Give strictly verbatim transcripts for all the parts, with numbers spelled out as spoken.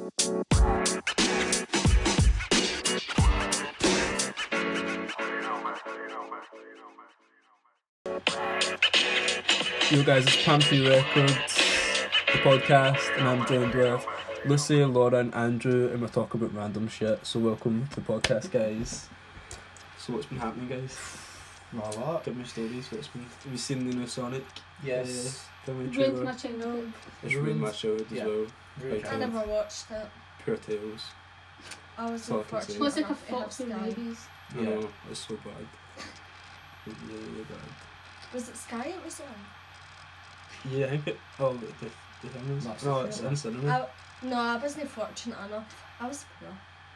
Yo guys, it's Pantry Records, the podcast, and I'm joined with Lucy, Laura and Andrew, and we're talking about random shit, so welcome to the podcast, guys. So what's been happening, guys? Not a lot. Give me stories, what's been... Have you seen the new Sonic? Yes. Uh, Ruined trailer? my childhood. It's ruined my childhood Yeah. as well. Really Like, I never watched it. Pure Tales. I was That's all I can say. unfortunate Well, it's like a enough to have Fox with Sky. babies. I Yeah. know, it's so bad. It's really, really bad. Was it Sky it was on? Yeah, I think it... Oh, the, the, the thing is... That's No, the it's film. in cinema. I, no, I wasn't fortunate enough. I was poor.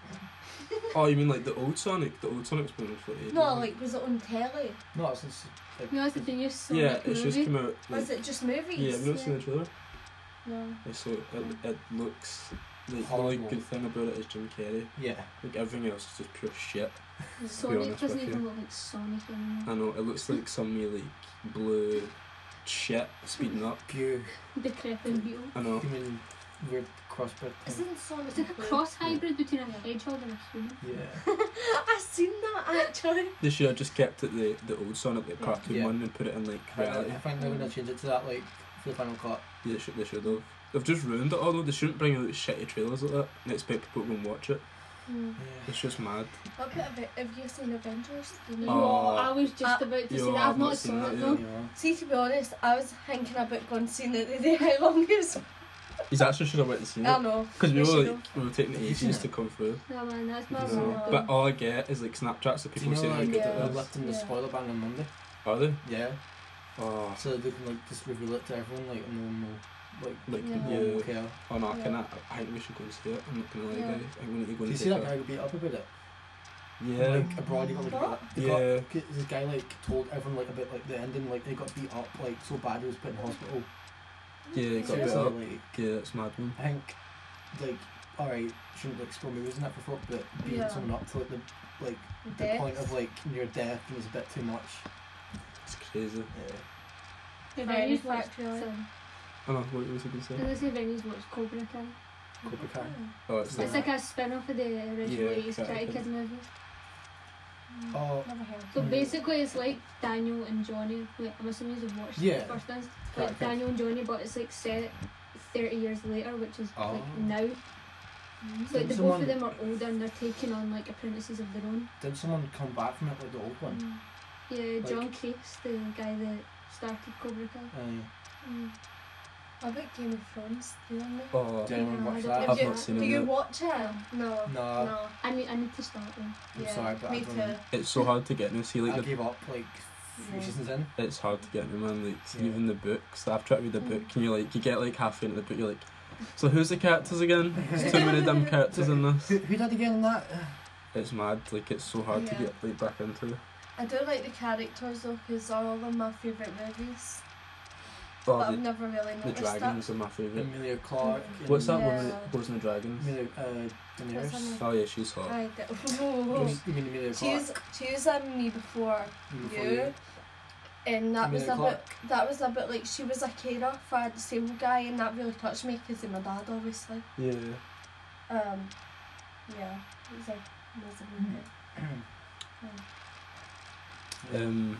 Oh, you mean like the old Sonic? The old Sonic's been for ages. No, like, was it on telly? No, it's just like No, that's the thing, you saw Yeah, like, it's just movie. come out... Like, Was it just movies? yeah, have you not seen the trailer? No. Yeah, so it, it looks like the Horrible. only good thing about it is Jim Carrey. yeah. Like everything else is just pure shit. Sonic honest doesn't with even you. look like Sonic anymore. I know it looks like some like blue shit speeding up. Pure Decrepit beetle. I know. human weird crossbred thing. Isn't Sonic It's like a blue? cross hybrid between a hedgehog and a human. Yeah. I seen that actually. They should have just kept it the the old Sonic, the cartoon Yeah. one, and put it in like I, reality. I think they're gonna change it to that like for the final cut. Yeah, they should. They should have. They've just ruined it. Although they shouldn't bring out shitty trailers like that and expect people to go and watch it. Mm. Yeah. It's just mad. What about Ave- have you seen Avengers? The new Oh. Oh, I was just Uh, about to yo, say that. I've I've not not seen seen that it yet. though. You know. See, to be honest, I was thinking about going to see it the day how long it was. He's actually should have went and seen I it know. because we we were should like we were taking Have you ages seen to it? come through. No man, that's my No. No. no. But all I get is like Snapchats of Do people you know saying how like good Yeah. it they're is. lifting the Yeah. spoiler ban on Monday? Are they? Yeah. Oh, So they can like just reveal it to everyone like and no one will like like Yeah. no one yeah. will care. Oh no, I Yeah. cannot. I think we should go and see it. I'm not gonna lie, Yeah. guys. I think we need to go Do and you see see that it. guy who beat up about it? Yeah. Like abroad, he got like What? they Yeah. got, this guy like told everyone like about like the ending, like they got beat up like so bad he was put in hospital. Yeah, it got Seriously? beat So, up. like, Yeah, it's mad man. I think like alright, shouldn't like spoil movies and that before, but beating Yeah. someone up to like the like the Death. point of like near death was a bit too much. It's crazy. Yeah. The Fire venues watched Factory, like- some. I know, what was I going to say? Did I say venues watched Cobra Kai? Cobra Kai. Oh, it's It's like, like a spin off of the original Yeah, eighties Karate Karate Kid. Kid movie. Mm, Oh. Never heard. So Mm. basically, it's like Daniel and Johnny. Like, I'm assuming you've watched Yeah. the first ones. Karate Like Kid. Daniel and Johnny, but it's like set thirty years later, which is Oh. like now. Mm. So like, the both Someone- of them are older and they're taking on like apprentices of their own. Did someone come back from it like the old one? Yeah, Like- John Case, the guy that started Cobra Kai. Uh, Mm. What about Game of Thrones? Do you know? oh, Did anyone Yeah, watch I that? don't- I've Have you- not seen Do it you yet. watch it? No. No. No. I need, I need to start them. I'm Yeah, sorry, but me I too. don't- It's so hard to get into. See, like, I the, gave up like three Yeah. seasons in. it's hard to get into, man. Like, Yeah. even the books. I've tried to read the Mm. book, and you're like, you get like halfway into the book, you're like, so who's the characters again? There's too many damn characters in this. Who, who did again in that? It's mad. Like, it's so hard to Yeah. get like back into. I do like the characters though, because all of them my favourite movies. Oh, but I've the, never really the noticed dragons are my favourite. Emilia Clarke. and What's that Yeah. woman that goes in the dragons? Emilia uh, What's her Daenerys. name? Oh yeah, she's that. hot. I d- You oh. mean, you mean Emilia She was Clarke? she was on me before Before you, and that was Emilia a Clarke. bit that was a bit like she was a carer for a disabled guy, and that really touched me because of my dad, obviously. Yeah. Um, yeah, it was like amazing movie. Um.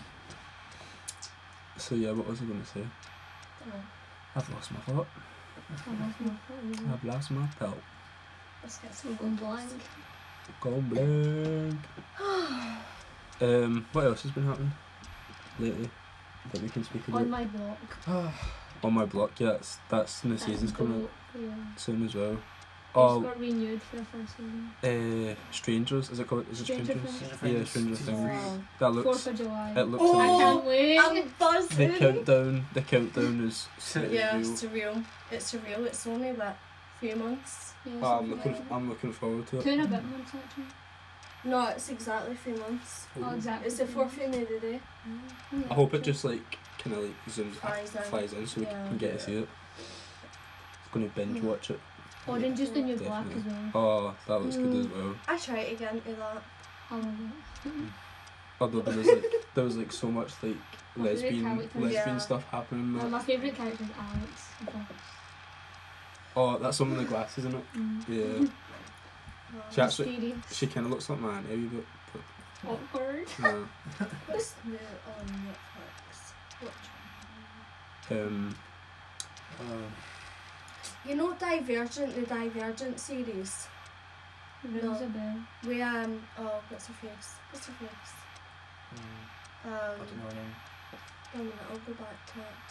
So yeah, what was I going to say? Dunno. I've lost my thought. I've lost my thought. Let's get So some. going blank. Gone blank. Um, what else has been happening lately that we can speak about? On my block. On my block, yeah, that's, that's when the season's coming out Yeah. soon as well. It's Oh, got renewed for the first season. uh, Strangers, is it called? Is it Stranger Strangers? Things. Yeah, Stranger Season Things. three. Wow. That looks, Fourth of July. it looks Oh, I amazing. can't wait. I'm The buzzing. countdown, the countdown is Yeah, real. it's surreal. It's surreal. It's only what, three months? Yeah, Oh, I'm something looking, like that. I'm looking forward to Two it. and a bit months actually. No, it's exactly three months. Oh, exactly. It's the fourth of the day. I hope it just like kind of like zooms Flies in. flies in so we Yeah. can get to see it. I'm gonna binge Yeah. watch it. Orange is the new black Definitely. as well. Oh, that looks good as Mm. well. I try to get into that. I love it. Although there was like there was like so much like My favourite lesbian character. lesbian Yeah. stuff happening. in Well, that. my favourite character is Alex. the boss. Oh, that's one with the glasses, isn't it? Mm. Yeah. Oh, She actually, Mysterious. she kind of looks like my auntie a wee bit. Awkward. No. What's new on Netflix? Watch. Um, Um, You know Divergent, the Divergent series? Rings No. a bell. We um oh what's her face? What's her face? mm, Um I don't know her name. one minute, I'll go back to it.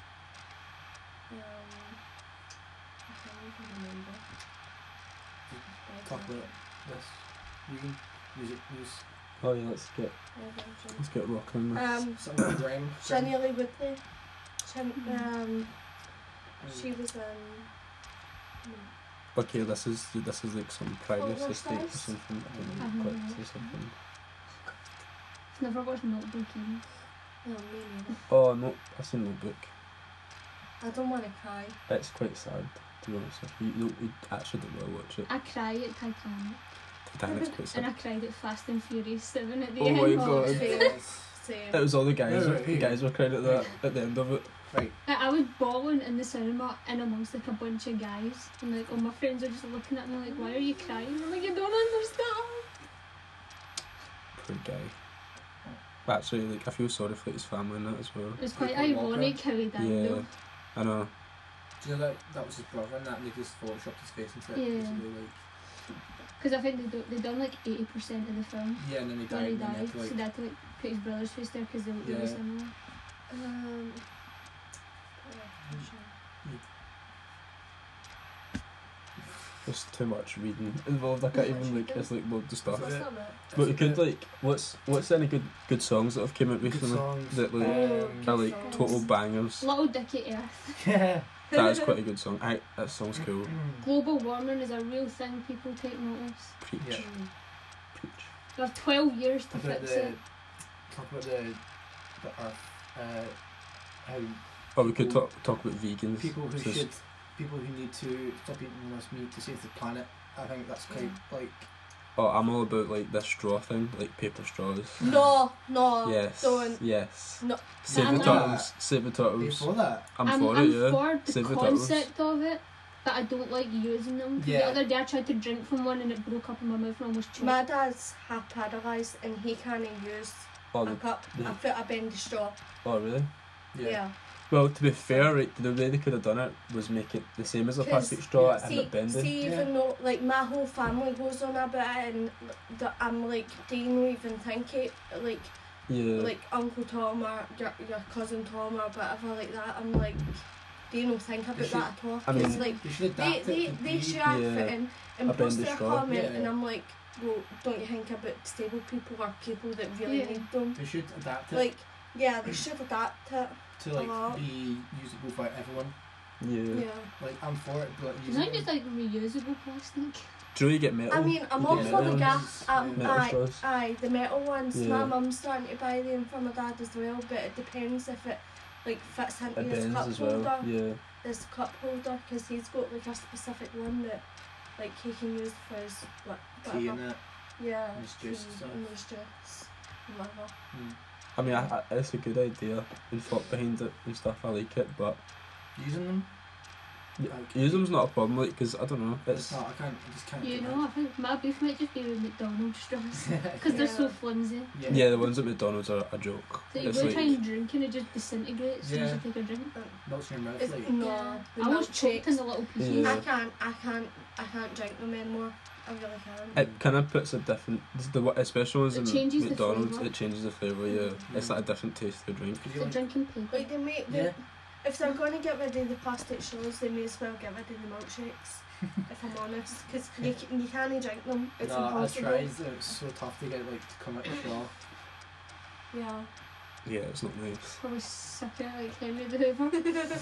Um I can't even remember. Talk about this. Music, music news. oh yeah, let's get Divergent. let's get rocking. This. Um Something with Graham. Shania Lee Woodley. Shan- Mhm. um Um, she was in Okay, this is this is like some privacy What estate or was something. I Mhm. don't know, clips or something. I've never watched Notebook either. no, me neither. Oh no, I've seen Notebook. I don't wanna cry. It's quite sad, to be honest with you. You, don't- you actually don't want to watch it. I cry at Titanic. Titanic's quite And I sad. cried at Fast and Furious seven at the Oh end. my God. Same. Yes. Same. It was all the guys. Yeah, right, the yeah. guys were crying at that at the end of it. Right. Like, I was bawling in the cinema in amongst like a bunch of guys, and like all my friends are just looking at me like, "Why are you crying?" I'm like, "You don't understand." Poor guy. Actually, like I feel sorry for his family in that as well. It was quite Paul Walker. ironic how he died Yeah, though. I know. Do you know that that was his brother and that and they just photoshopped his face into it? Yeah. Basically, like, Because I think they do, they done like eighty percent of the film yeah, and then he when died. he and then died, they had to, so like, they had to like put his brother's face there because they were really Yeah. similar. Um There's too much reading involved. I can't Too much even like. reading? It's like loads of stuff. What's that about? But you it's could a like, what's what's any good good songs that have came out good recently songs. that like um, are like songs. total bangers? Little Dicky Earth. yeah. That is quite a good song. I that song's cool. Global warming is a real thing. People take notice. Preach, Yeah. preach. We have twelve years to About fix the it. talk about the the earth. Uh, how Or we could talk talk about vegans. people who so it's- should people who need to stop eating less meat to save the planet. I think that's quite like Oh, I'm all about like this straw thing, like paper straws. No, no, Yes. don't. Yes. No. Save I'm the not- turtles. Save the turtles. before that. I'm, I'm, for I'm it, yeah. for the Save the turtles. concept of it, but I don't like using them. 'Cause Yeah. The other day I tried to drink from one and it broke up in my mouth and almost choked. My dad's half paralysed and he can't use Oh, a the, cup, the- a foot, a bendy straw. oh, really? Yeah. Well, to be fair, right, the way they could have done it was make it the same as a 'Cause, plastic straw yeah, and See, it bending. see, even Yeah. though like my whole family goes on about it, and the, I'm like, do you not even think it? Like, Yeah. like Uncle Tom or your, your cousin Tom or whatever like that. I'm like, do you not think about They should- that at all? I mean- Because like They should they adapt they it to they be- should Yeah. fit in and A post bendy their straw. comment, Yeah. and I'm like, well, don't you think about disabled people or people that really Yeah. need them? They should adapt it Like, yeah, they should adapt it. to like lot. be usable by everyone. yeah. Yeah. Like I'm for it, but It's using not just like reusable plastic. Do you know you get metal? I mean, I'm You all get for the metal gas. ones, Um, yeah. Metal aye, straws. aye, the metal ones. Yeah. My mum's starting to buy them for my dad as well, but it depends if it like fits into It his bends cup as well. holder. Yeah. His cup holder, because he's got like a specific one that like he can use for his like tea whatever. in it. Yeah. and his juice and tea stuff. and his juice, whatever. Mm. I mean, I, I, it's a good idea and thought behind it and stuff. I like it, but Using them. yeah, Like, use them's not a problem, like, because I don't know. It's It's not. I can't. I just can't. You do know, I think my beef might just be with McDonald's straws that. because they're so Yeah. flimsy. yeah. yeah, the ones at McDonald's are a joke. So you It's go like try and drink and it just disintegrates as soon as Yeah. you take a drink. Melts in your mouth. It's, Like no, Yeah. the I almost choked in milkshakes. the little pieces. Yeah. I can't, I can't, I can't drink them anymore. I really can't. it kind of puts a different, the one- especially ones It in changes the McDonald's. flavour. It changes the flavour. Yeah, Mm. it's like a different taste to the drink. 'cause It's you like like, drinking paper. Like they make, they, yeah. if they're going to get rid of the plastic straws, they may as well get rid of the milkshakes. If I'm honest, because you, c- you can't drink them. It's no, I impossible. tried. It's so tough to get like to come out the straw. Yeah. Yeah, it's not nice. Probably suck it like Henry the Hoover.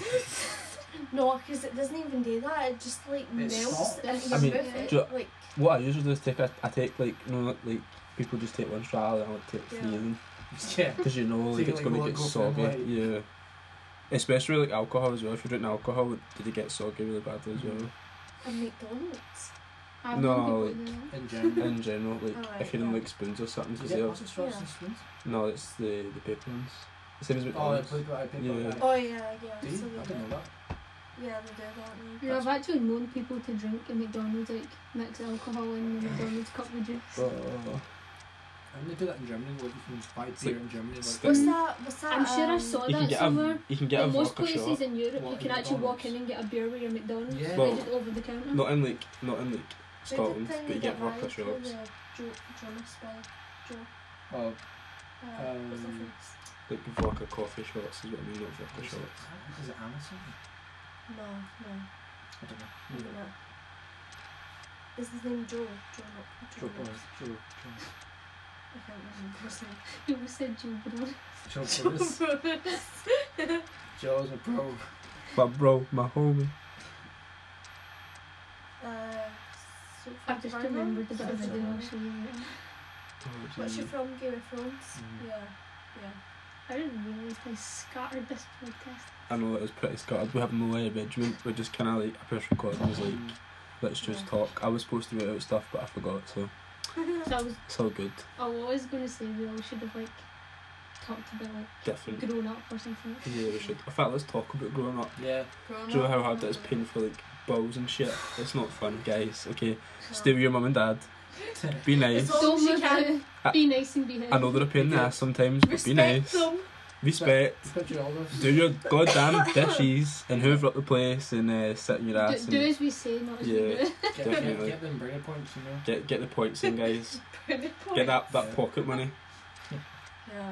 No, because it doesn't even do that. It just like It's melts soft. into I your mean, mouth. do It, you- like What I usually do is take a, I take like you know like people just take one straw and I like take three Yeah. of them Yeah. because you know So like you, it's like, gonna go- get go for soggy. them, like- Yeah. Especially like alcohol as well. If you drink alcohol, did it get soggy really badly as well? a McDonald's. I've No, known people like- do that. In general. In general, like Alright, if you're in yeah. like spoons or something, Do you because get they plastic straws Yeah. and spoons? no, it's the the paper ones. The same as Oh, I McDonald's. played I paper. Yeah. Yeah. Oh yeah, yeah. Do you? so I they didn't do. know that. Yeah, they do that now. You know, I've actually known people to drink in McDonald's, like mix alcohol in the McDonald's cup of juice. Oh. And they do that in Germany, like you can buy It's beer like in Germany. Like, stick- What's that? What's that? I'm sure I um, saw You can that get somewhere. a you can get a In most vodka places shot. in Europe, What, you in can actually walk McDonald's? in and get a beer with your McDonald's. Yeah. Like, Well, just over the counter. Not in like not in like who did Scotland, thing but you they get vodka married to shots. the Jo- Jonas by Joe. oh, Uh, what's the Um, face? Like vodka coffee shots is what I mean, not vodka is it, shots. is it Amazon? No, no, I don't know. maybe not. Is his name Joe? Joe, not Joe Joe. Boris. Joe. Joe. I can't remember his name. You always said Joe Bro. Joe Boris. Joe's a pro. But bro, my homie. Uh, Sophie I've just Turner? remembered the bit of Sophie video I'll Turner. show you later. What's your film? Game of Thrones? Mm. Yeah, yeah. I didn't realise I scattered this podcast. I know it was pretty scattered. We have no way of regiment. We just kind of like I press record and was like, let's just Yeah. talk. I was supposed to write out stuff, but I forgot, so So I was, it's all good. I was going to say we all should have like talked about like Different. grown up or something. Yeah, we should. In fact, let's talk about growing up. Yeah. Grown Do you know up? how hard that is paying for like bills and shit? It's not fun, guys. Okay, No. stay with your mum and dad. Be nice. As long Don't as you move can. out. Be nice and behave. I know they're a pain in the ass sometimes, but be Respect nice. them. Respect. Put your elders. Do your goddamn dishes and hoover up the place and uh, sit in your ass Do, do and as we say, not as Yeah. we do. Get, get, Definitely. get them brainer points, you know. get get the points in, guys. Pretty Get that, that Yeah. pocket money. Yeah.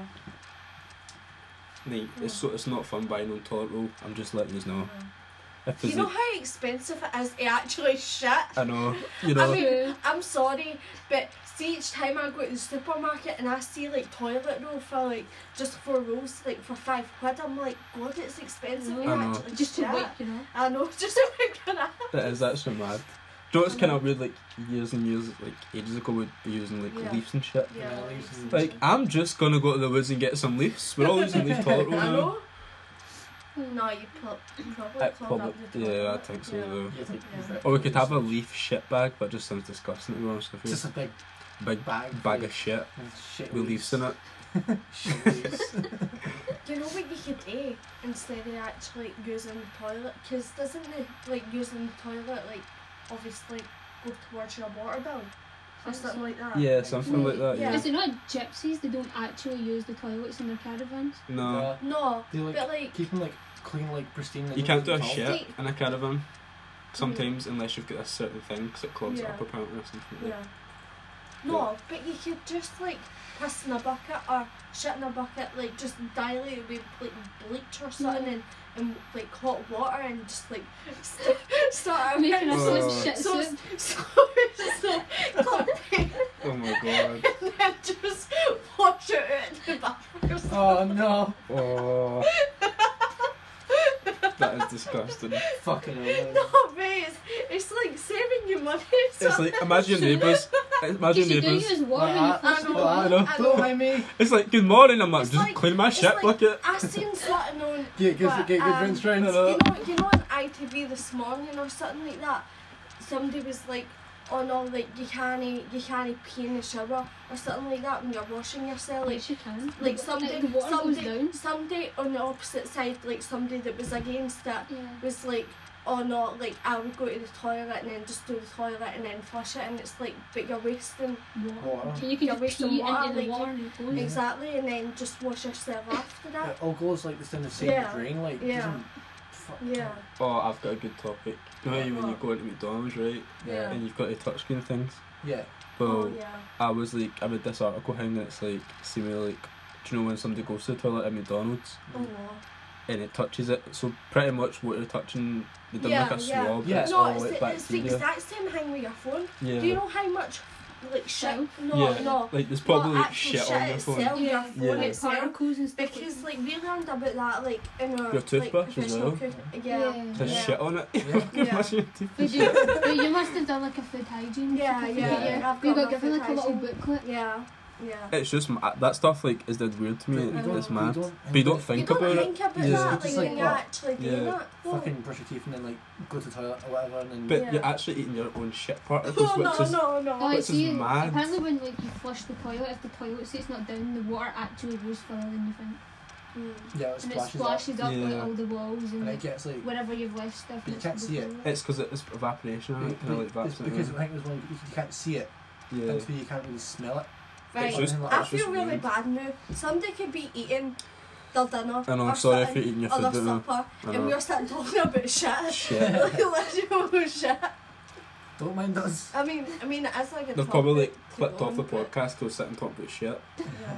Mate, it's so, it's not fun buying on toilet roll. I'm just letting you know. If Do there's you know a- how expensive it is to actually shit? I know, you know. I mean, I'm sorry, but see each time I go to the supermarket and I see like toilet roll for like just four rolls like for five quid, I'm like, God, it's expensive to I know. actually Just to shit. wipe, you know. I know, just to wipe your ass. That is actually mad. Do you know what's kind of weird? Like years and years, like ages ago, we'd be using like Yeah. leaves and shit. Yeah, Yeah, leaves leaves and Like shit. I'm just gonna go to the woods and get some leaves. We're all using leaf toilet roll I now. know. No, you put probably I clog probably, up the yeah, I toilet. think so. Yeah. Though. Yeah, like, Yeah. Or we could have a leaf shit bag, but it just sounds disgusting to be honest with you. Just a big Big bag. bag full of shit with shit with leaves in it. Shit leaves. You know what you could do instead of actually using the toilet? Because doesn't the like using the toilet like obviously go towards your water bill or something like that? Yeah, something like that. Yeah. Yeah. Is it not gypsies? They don't actually use the toilets in their caravans. No, Yeah. No, They like but like keep them like clean, like pristine. Like, you can't do a tall. shit in a caravan. Sometimes, unless you've got a certain thing, because it clogs it Yeah. up apparently or something. Like yeah. No, but you could just like piss in a bucket or shit in a bucket, like just dilute it with like bleach or something Yeah. and, and like hot water and just like st- start Making a Uh, sauce shit so, soup. so, so, comfy, Oh my god. and then just wash it out in the bathroom. Oh no! Oh. That is disgusting. Fucking hell. No, mate, it's, it's like saving you money. So It's like imagine your neighbours. Imagine Because you do neighbours. use water when you Well, flush I the know. toilet. I know. I Don't know. mind me. It's like good morning. I'm like It's just like- clean my it's shit like- bucket. I seen something on. Get, get, but, get good um, rinse round. I know. You know, you know on I T V this morning or something like that, somebody was like, oh no, like you can't you can't pee in the shower or something like that when you're washing yourself. Like Yes, you can. like The- somebody, the water goes somebody, down. somebody on the opposite side, like somebody that was against it, Yeah. was like, oh no, like I would go to the toilet and then just do the toilet and then flush it, and it's like, but you're wasting Water. Water. Okay, you can You're just wasting pee water, into the like, water and it goes. exactly, and then just wash yourself after that. It all goes like this in the same Yeah. drain, like Yeah. doesn't. Fuck. Yeah, Oh, I've got a good topic. You know how you when you What? go into McDonald's, right, Yeah. and you've got the touchscreen things. Yeah. Well, oh yeah, I was like, I read this article thing that's like, see me like, do you know when somebody goes to the toilet at McDonald's oh no. and it touches it? So pretty much what you're touching, they done Yeah, like a yeah. swab. Yeah. It's No, all it's, like the, it's the bacteria. exact same thing with your phone. Yeah. Do you know how much like shit? Shit? No, yeah. no. Like there's probably not like actual shit on your itself, phone. your Yeah. phone Yeah. Like itself. particles and stuff. Because like like we learned about that like in our Your toothbrush like, as professional well? cook- Yeah. yeah. There's yeah. shit on it. Yeah. Yeah. Imagine your But toothbrush. you, but you must have done like a food hygiene. Yeah, certificate, yeah, yeah. I've You got got my given food like a little hygiene. booklet. Yeah, yeah. It's just ma- that stuff like is dead weird to me. You don't- It's you mad. don't- But you don't You think don't about think it. about Yeah. that like, Just when like you're what? actually doing Yeah. that. No. Fucking brush your teeth and then like go to the toilet or whatever and then. But Yeah. you're actually eating your own shit particles, Oh, which no, is no, no. Oh, I Which is see. mad. Apparently, when like you flush the toilet, if the toilet seat's not down, the water actually goes further than you think. Mm. Yeah, it and it splashes, splashes up, up, like Yeah. all the walls and, and like, it gets like. wherever you've left stuff. But you it's can't see it. before. It's because it's evaporation, But- right? Kind of like but that. it's because I think it was when you, you can't see it yeah. until you can't really smell it. Right. It's just- Like, I it's just feel really weird. bad now. Somebody could be eating their dinner I know, or sorry if sitting you're eating your or food, their don't know. supper, I and know. we're sitting talking about shit. Shit. Like literal shit. Don't mind us. I mean, I mean, it's like a They've probably like topic to clicked go off the on, but- podcast to sit and talk about shit. Yeah.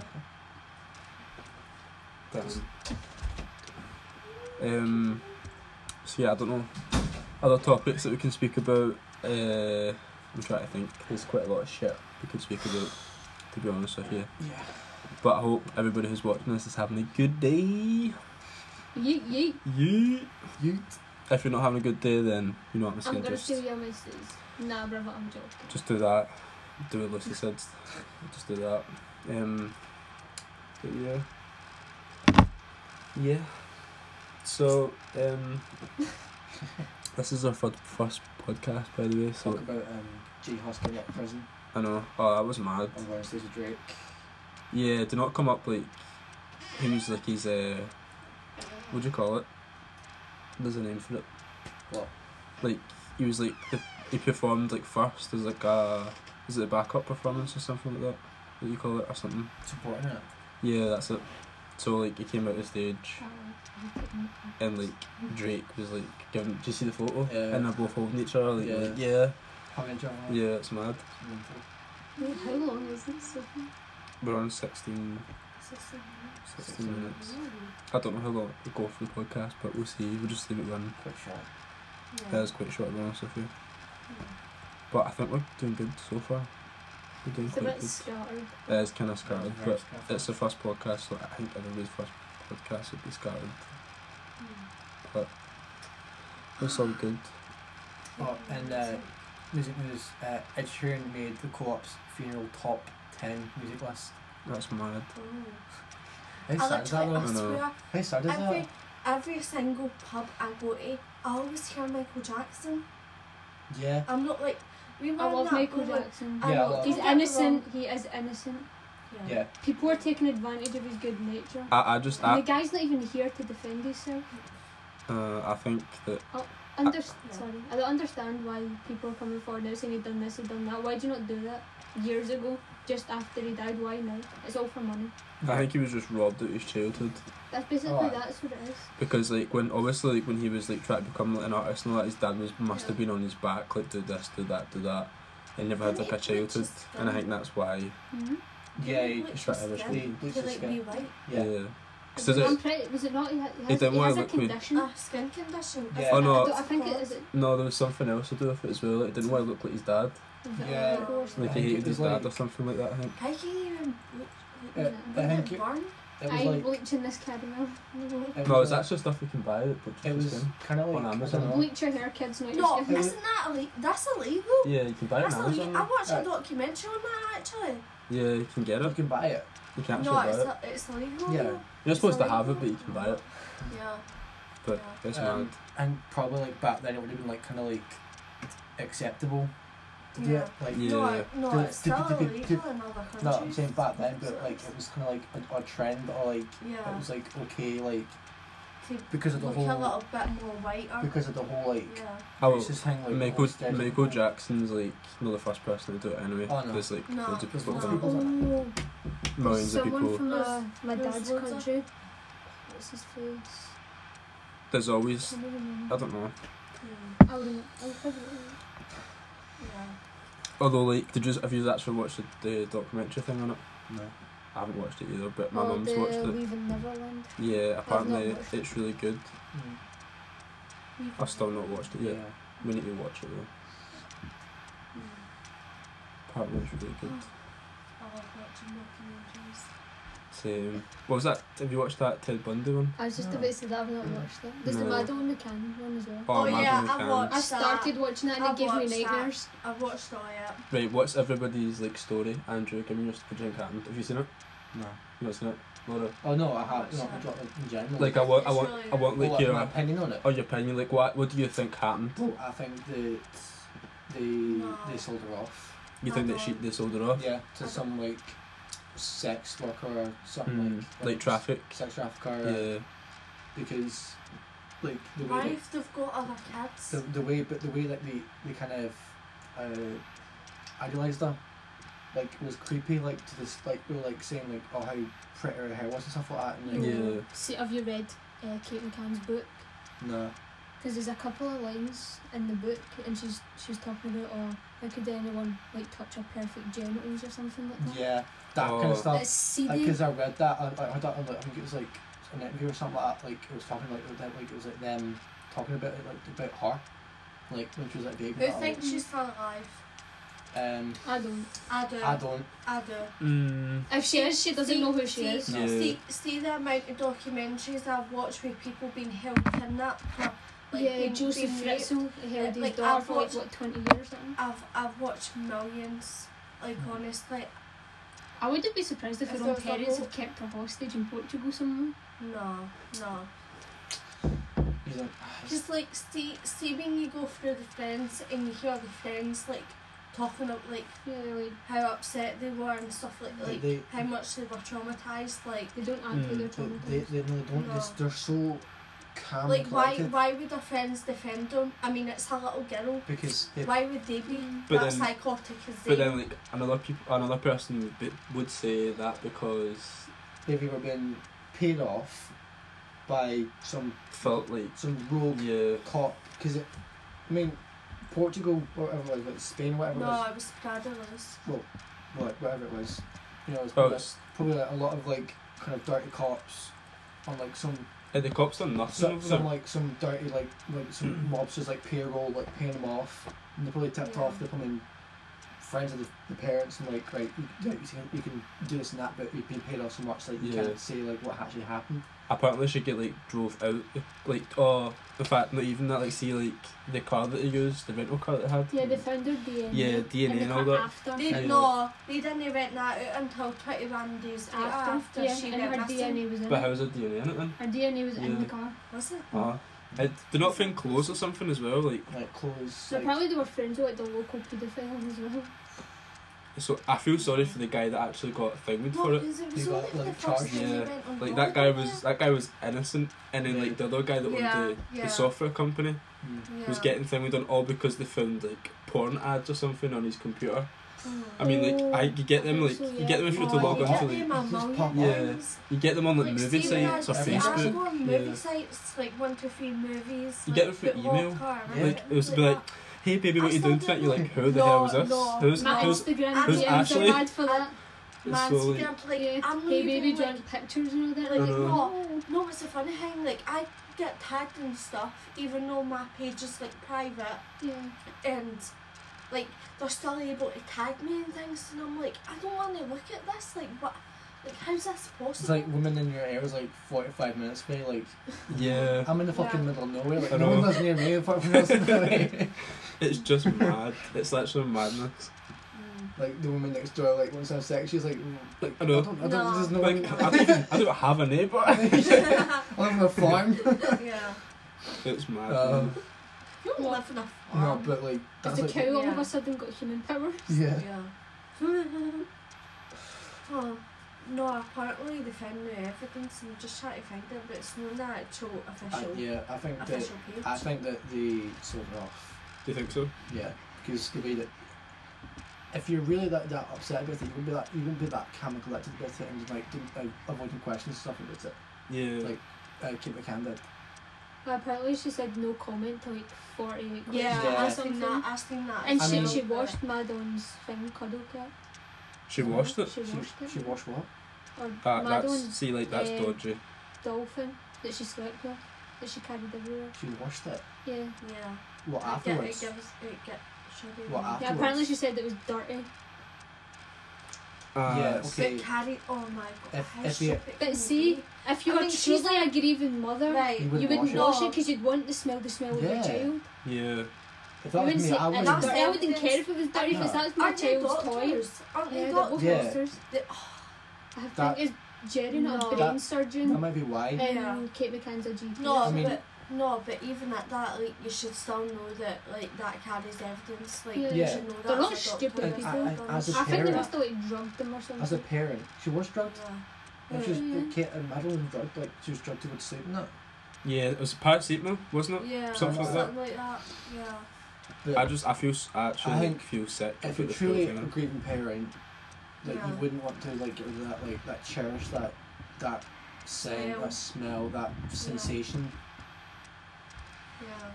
Damn. Um, so yeah, I don't know. Other topics that we can speak about. Uh, I'm trying to think. There's quite a lot of shit we could speak about, to be honest with you. Yeah. But I hope everybody who's watching this is having a good day. Yeet yeet. Yeet. You. If you're not having a good day, then you know what I'm I'm saying. gonna Just, steal your missus. Nah, brother, I'm joking. just do that. Do what Lucy said. Just do that. Um. But yeah. Yeah. So um. This is our fir- first podcast, by the way. So Talk about um, Jay Huston at prison I know. Oh, I was mad. on Wednesdays with Drake. Yeah, did not come up like he was like his uh what do you call it? There's a name for it. What? Like he was like the, he performed like first as like a is it a backup performance or something like that? What do you call it or something? Supporting it. Yeah, that's it. So like he came out the stage and like Drake was like giving. Do you see the photo? Yeah. And they're both holding each other. Like Yeah. yeah, yeah, Having John. yeah. It's mad. Wait, how long is this? We're on sixteen, sixteen minutes. I don't know how long we go for the podcast, but we'll see. We'll just leave it run. Quite short. That is quite short, to be honest with you. But I think we're doing good so far. We're doing It's a quite bit good. scattered. It is kind of scattered, Very but scattered. it's the first podcast, so I think everybody's first podcast would be scattered. But it's all good. Oh, and uh, music news. Uh, Ed Sheeran made the Co-op's funeral top ten music list. That's mad. How I sad is that literally, I though? I know. swear, How sad is every, that? every single pub I go to, I always hear Michael Jackson. Yeah. I'm not like, we I love that Michael going, Jackson. I Yeah, I know, love He's don't get me innocent. wrong. He is innocent. Yeah. Yeah. People are taking advantage of his good nature. I, I just, And I, the guy's not even here to defend himself. uh, I think that Under- Yeah. Sorry, I don't understand why people are coming forward now saying he done this, he done that. Why do you not do that years ago, just after he died? Why now? It's all for money. I think he was just robbed out his childhood. That's basically Oh. that's what it is. Because like when obviously like when he was like trying to become like an artist and all that, his dad was must have Yeah. been on his back like do this, do that, do that. And never had Didn't like a he bleach childhood, his and I skin? think that's why. Mm-hmm. Yeah. He he- bleached tried his to skin He bleached to his like skin. be white. Yeah. Yeah. Cause is I'm it, pretty. Was it not? He, ha- he He has, didn't he wanna has a look weird. condition. A skin condition. Yeah. Oh, I, no. don't, I think it is. It, no, there was something else to do with it as well. Like, it didn't want to look like his dad. is it Yeah. like, or something? Like I he think hated it his was dad like- or something like that. I think. How can you even bleach? Yeah, Like, I wouldn't think it it- burn? It was I'm like. bleaching this caramel. It No, was it's like- actually stuff you can buy that bleaches It your was skin. kind of like. On I Amazon. don't know. Bleach your hair, kids, not No, your skin. isn't that illegal? That's illegal. Yeah, you can buy it That's on illegal. Amazon. I watched Right. a documentary on that actually. Yeah, you can get You it. can buy it. You can actually No, buy it's, it. not, it's illegal. Yeah. though. You're supposed to It's have it, illegal. but you can buy it. Yeah. But Yeah. it's Um, mad. And probably like back then it would have been like kind of like acceptable to do Yeah. it. Like Yeah. No, no, To- it's to- still to be- illegal to- in other countries. no, I'm saying back then, but like it was kind of like a, a trend or like Yeah. it was like okay like to because of the look a whole little bit more whiter. because of the whole like Yeah. Oh, racist thing like the Michael whole stereotypical- Michael Jackson's like not the first person to do it anyway. Oh, no. There's like No, loads of people there's have loads done of it. people. Oh, Millions of someone people. from uh, my There's dad's loads of- country. What's his face? There's always I don't remember. I don't know. Mm. I'll remember. I'll figure it out. Yeah. Although like did you have you actually watched the, the documentary thing on it? No. I haven't watched it either, but my Oh, mum's the watched it. Leaving Neverland. Yeah, apparently watched it. it's really good. Mm. I've still not watched it yet. Yeah. We need to watch it though. Mm. Apparently it's really good. I love watching documentaries. Same. What was that? Have you watched that Ted Bundy one? I was just No. about to say that I've not watched it. There's No. the Madeline McCann one as well. Oh, Oh, Madeleine yeah, I McCann. watched- I started watching it and I've it gave me watched that. nightmares. I've watched all yet. Right, what's everybody's like story? Andrew, give me your drink hand. Have you seen it? No. You not seen it? Laura? Oh no, I have. Watched No, that. like, in general. Like I want, I It's want, really I want Well, like like, your, my opinion on it. or your opinion. Like what, what do you think happened? Well, I think that they No. they sold her off. You I think that she don't. they sold her off? Yeah, to some like sex worker or something Mm, like like traffic. sex trafficker. Yeah. Because like the way Why that, if they've got other kids? the, the way but the way that they, they kind of uh, idealised her, like it was creepy, like to this, like they were like saying like oh how pretty her hair was and stuff like that, and like Yeah. See, have you read uh, Kate McCann's book? no, Because there's a couple of lines in the book, and she's she's talking about, oh, how could anyone like touch her perfect genitals or something like that? yeah, that kind Oh. of stuff. It's seedy. Because I read that, I, I heard that on like, I think it was like an interview or something like that. Like it was talking like it was like it was like them talking about it like about her, like when she was like a baby. Who and thinks she's still alive? Um, I don't. I do. I don't. I do. Mm. If she is, she doesn't See- know who she see- is. No. Yeah. See, see the amount of documentaries I've watched where people been held kidnapped for, like, yeah, being- Joseph being raped. Fritzl he held his Like, daughter I've for like watched- what twenty years or something. I've I've watched millions. Like Mm. honestly, I wouldn't be surprised if If her there own was a parents whole- had kept her hostage in Portugal somewhere. no, no. He's like, Just like see, see when you go through the friends and you hear the friends like talking about like Yeah, like how upset they were and stuff like They- like they- how much they were traumatized. Like they don't act Mm, like they're they, traumatized. they, they, no, they don't. No. They're, they're so calm like and why collected why would their friends defend them? I mean, it's a little girl. because they Why would they be But that then- psychotic as they? But then, like another people, another person would, be, would say that because maybe were being paid off by some felt like some rogue yeah, cop because it. I mean, Portugal, whatever it was, like Spain, whatever it no, was, it was Praderas. what, whatever it was, you know, it was oh, probably, it's, probably like a lot of like kind of dirty cops on like some and the cops done nothing some, over some there. like some dirty like like some mobsters like payroll like paying them off, and they probably tipped Yeah. off. They becoming friends of the, the parents and like right, you, like, you, can, you can do this and that, but you've been paid off so much like you Yeah. can't say like what actually happened. Apparently, she get like drove out, like oh, in fact, not even that. Like, see, like the car that they used, the rental car that they had. Yeah, they found her D N A. Yeah, D N A in the and all car that. After. They, Yeah. no, they didn't rent that out until twenty-one days later After, after, yeah, she and went her D N missing. A was in But it. how's her D N A in it then? Her D N A was in Yeah. the car. Was it? Ah, uh, do not find clothes or something as well. Like, Like clothes. So Like, probably they were friends with like the local paedophile as well. so I feel sorry for the guy that actually got thinged No, for it. because it He was got, only for like, the first charged. time he Yeah, went on Like that guy holiday. was that guy was innocent, and then like the other guy that Yeah, owned the, yeah. the software company mm. was Yeah. getting thinged on all because they found like porn ads or something on his computer. Mm. I mean, like Oh, I you get them I like think so, you get them if you were to Oh, log you on get to them like a Just million pop up. Yeah. times. you get them on like Like, movie see, when I- sites or see, I Facebook. go on Yeah. movie sites like one two three movies. You like, get them through football email. car, Yeah. Like it was to be like, hey baby, what I you still doing get tonight? You're like, who the No, hell is this? no, Who's My no. who's Instagram Who's D Ms Ashley? are mad for that. Mad so, like, scam, like, Yeah. I'm not Hey even, baby, do you like, want pictures and all that? like, I know. no, no, it's a funny thing, like, I get tagged and stuff, even though my page is, like, private, Yeah. and, like, they're still able to tag me and things, and I'm like, I don't want to look at this, like, what, like, how's this possible? It's like women in your area was like forty-five minutes away. Like yeah. I'm in the fucking Yeah. middle of nowhere. Like I no know. one lives near me. forty-five minutes away. It's just mad. It's literally madness. Mm. Like the woman next door, like wants to have sex. She's like, mm, like I know. I don't, I don't, No. there's no Like one. I don't even, I don't have a neighbour. I live on a farm. Yeah. It's mad. Uh, man. You don't What? live in a No, farm. but like Has that's the like cow all of Yeah. a sudden got human powers? yeah. Yeah. Oh, no, apparently they found new evidence and just trying to find it, but it's not the actual I, official yeah, I think that official page. I think that they sold it off. Do you think so? Yeah, because the way that if you're really that, that upset about it, you wouldn't be that you wouldn't be that calm and collected about it and like do, uh, avoiding questions and stuff about it. Yeah. Like uh, keep it candid. Well, apparently she said no comment to like forty-eight Yeah, questions Yeah. or I seen something. that. I seen that. And I she, mean- she washed Madon's thing, Cuddle Cat. She washed it. She washed She, it. she washed what? Or That, that's Madon's see like that's eh, dodgy. dolphin that she slept with, that she carried everywhere. She washed it. Yeah. Yeah. What It get, it afterwards? gives it get shoddy. What Yeah, afterwards? apparently she said it was dirty. Uh, Yeah, But okay. carry. Oh my god. If- how if you- stupid But can see, it if you I were mean, she's truly like- a grieving mother, be? right. You you wouldn't wouldn't wash wash it? it because you'd want to smell the smell of your Yeah. child. yeah. If that You was wouldn't me, say, I it's wouldn't. That's dirty. I wouldn't care if it was dirty because No. that's my Aren't they child's toy. doctors? Aren't Yeah, they they're both doctors? Yeah. doctors. They- I think That- is Jerry not No. a brain That- surgeon, That might be why. and Yeah. Kate McCann's a G P. No, I mean, but No, but even at that, like, you should still know that, like, that carries evidence. Like, Yeah. you Yeah. should know that. They're not as a stupid doctor. people. I- I- as a I think they parent- must have like drugged them or something. As a parent, she was drugged. Yeah. And she was, Yeah. like, Kate and Madeline drugged, like, she was drugged to go to sleep and that. Yeah, it was paracetamol, wasn't it? Yeah, Something like that. something like that. Yeah. But I just, I feel, s- I actually I like, think feel sick. if about you're the truly whole a thing. grieving parent, like, Yeah. you wouldn't want to, like, get rid of that, like, that cherish, that, that scent, Smell. that smell, that sensation. Yeah.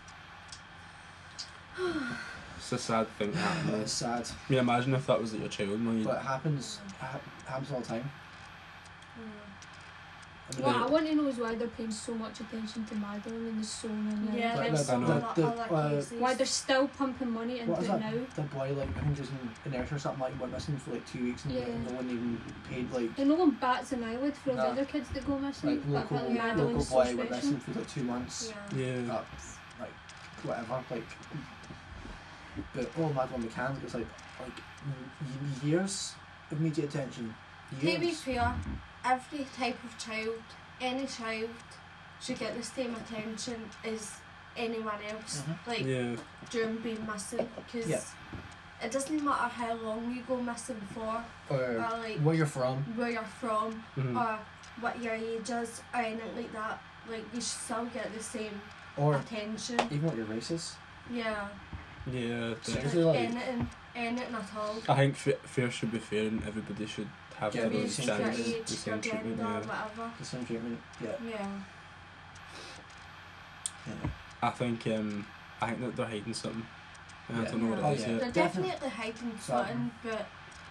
It's a sad thing happening. It's sad. I mean, imagine if that was like your child, no, you But it happens, it hap- happens all the time. Mm. I mean, What Yeah. I want to know is why they're paying so much attention to Madeline and there's so many. Yeah, Like, there's the- some the- other, the, other uh, cases. Why they're still pumping money into what is it that? now. The boy, like, I think he was in, in nursery or something, like, went missing for like two weeks and Yeah. no one even paid, like, And no one bats an eyelid for all the Nah. other kids that go missing. like but local, apparently Yeah. local Madeline's boy so went special. missing for like two months. Yeah. Yeah. Uh, like, whatever, like, but oh, Madeline McCann, it's like, like, y- years of media attention. To be Years. fair, every type of child, any child, should get the same attention as anyone else. Mhm. Like, Yeah. during being missing, because Yeah. it doesn't matter how long you go missing for, Or or like where you're from. where you're from, Mhm. or what your age is, or anything like that. Like, you should still get the same Or attention. even what your race is. Yeah. Yeah. So- definitely. Seriously, like- anything, anything at all. I think fa- fair should be fair, and everybody should have Yeah, their the own same your chance, treatment. age, the your same treatment. gender, Yeah. whatever. The same treatment. Yeah. Yeah. Yeah. I think, um, I think that they're hiding something. And I Yeah. don't know what Oh, it is yeah. yet. They're Definitely. definitely hiding Something. something, but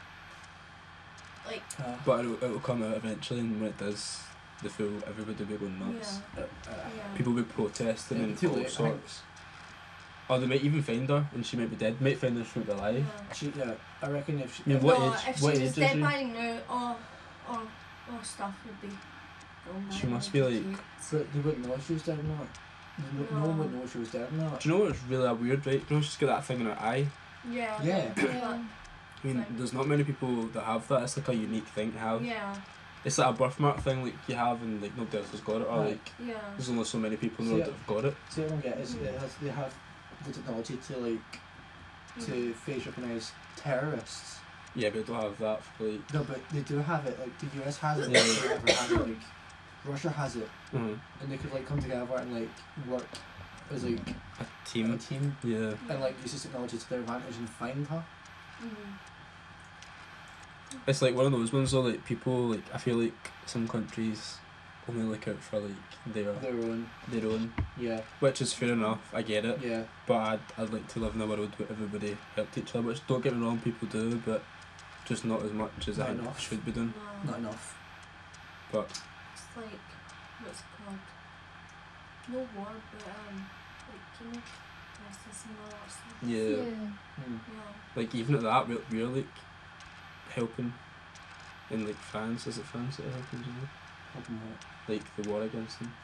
like, Uh, But it'll, it'll come out eventually, and when it does, the full everybody will be going yeah, nuts. uh, uh, yeah. People will be protesting Yeah, and too all late, I sorts. Or they might even find her, and she might be dead. Might find her she might be alive. yeah. she, yeah, I reckon if she, I mean, what no, age- if what she age was is dead she? by now, all, all, all stuff would be gone by She must now, be, wouldn't like- you? but they wouldn't know if she was dead or not. No, no one would know if she was dead or not. Do you know what's really weird, right? You know, she's got that thing in her eye. Yeah. Yeah. like, Yeah. I mean, Thing. there's not many people that have that. It's like a unique thing to have. Yeah, It's like a birthmark thing, like you have, and like nobody else has got it. Or Right. like yeah. there's only so many people in the See, world that have got it. See, what I don't get is it has, they have the technology to like to face recognise terrorists. Yeah, but they don't have that for like. No, but they do have it. Like the U S has it. Yeah. They never have it. Like Russia has it, Mhm. and they could like come together and like work as like A a team. team Yeah. and like use this technology to their advantage and find her. Mm. It's like one of those ones though, like people like I feel like some countries only look out for like their Their own. their own, Yeah. which is fair enough. I get it, Yeah. but I'd I'd like to live in a world where everybody helped each other. Which don't get me wrong, people do, but just not as much as I Not think enough. should be done. No, Not enough. But it's like, what's it called? No war, but um, like, you know, justice and all that stuff. yeah, Yeah. Mm. Yeah. like even at that, we're, we're like helping in like France. Is it France that are helping? Do you know? Helping what? Like the war against them.